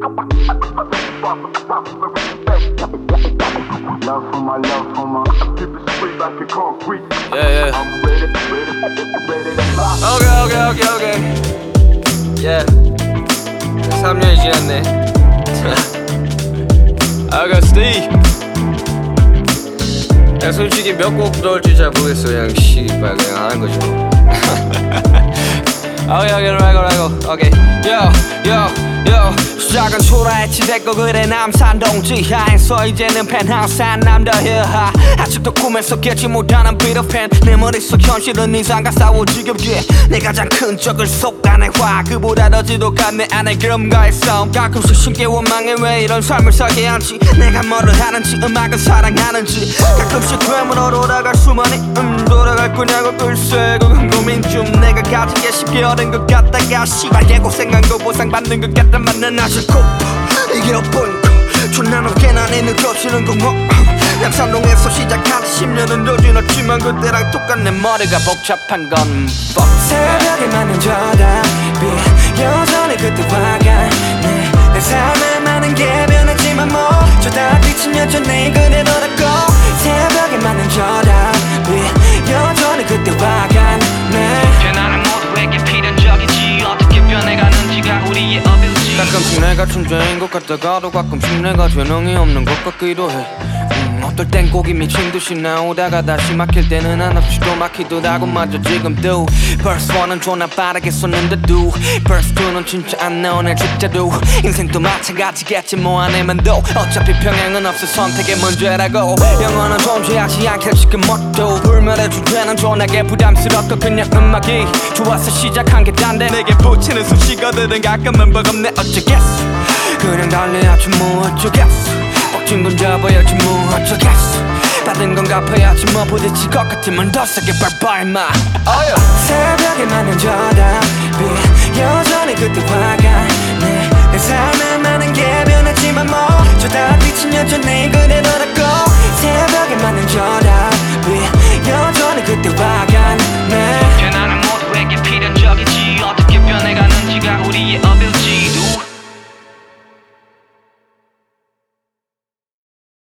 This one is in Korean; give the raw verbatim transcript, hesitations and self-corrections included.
Love for my love for my keep it sweet like a concrete. Yeah, yeah. I'm ready, ready, ready to rock. Okay, okay, okay, okay. Yeah. 삼 년이 지났네. 아가스티. 야, 솔직히 몇 곡 넣을지 잘 모르겠어. 그냥 씨발 그냥 하는 거지 뭐. 오케이, 오케이, 라이고, 라이고. 오케이. Yo, yo, yo. 시작은 초라했지 됐고 그래 남산동지 하에서 이제는 펜하우스 한 남자 히하 아직도 꿈에서 깨지 못하는 비트팬 내 머릿속 현실은 이상과 싸워 지겹게 내 가장 큰 적을 속 안에 화 그보다 더 지독한 내 안에 그럼과의 싸움 가끔씩 쉽게 원망해 왜 이런 삶을 살게 한지 내가 뭐를 하는지 음악을 사랑하는지 가끔씩 괴물로 돌아갈 수만이 음 돌아갈 거냐고 글쎄 그건 고민 중 내가 가지게 쉽게 얻은 것 같다가 씨발 개고생한 거 보상받는 것 같단 말은 아직 이게 엇보인 거 존나 높게 난이 느껴지는 거 양산동에서 시작한 십 년은 더 지났지만 그때랑 똑같네 머리가 복잡한 건 fuck 새벽에 맞는 저답이 여전히 그때와 같네 내 삶에 많은 게 변했지만 뭐 저답빛은 여전히 그대로라고 새벽에 맞는 저답이 여전히 그때와 같네 변화는 모두에게 필연적이지 어떻게 변해가는지가 우리의 어빌지 가끔씩 내가 천재인 것 같다가도 가끔씩 내가 재능이 없는 것 같기도 해 음, 어떨 땐 곡이 미친 듯이 나오다가 다시 막힐 때는 한없이 또 막히더라고 맞아 지금도 Verse 원은 존나 빠르게 쏟는데도 Verse 투는 진짜 안 나오네 진짜도 인생도 마찬가지겠지 뭐 안에만도 어차피 평행은 없어 선택의 문제라고 영원은 존재하지 않길 지금 뭣도 불멸의 주제는 존나게 부담스럽고 그냥 음악이 좋아서 시작한 게 딴데 내게 붙이는 수식어들은 가끔은 버겁네 어쩌겠어 그냥 달려야지 뭐 어쩌겠어 뻑진 건 잡아야지 뭐 어쩌겠어 받은 건 갚아야지 뭐 부딪힐 것 같으면 더 세게 밟아 임마 oh, yeah. 새벽에 맞는 저답이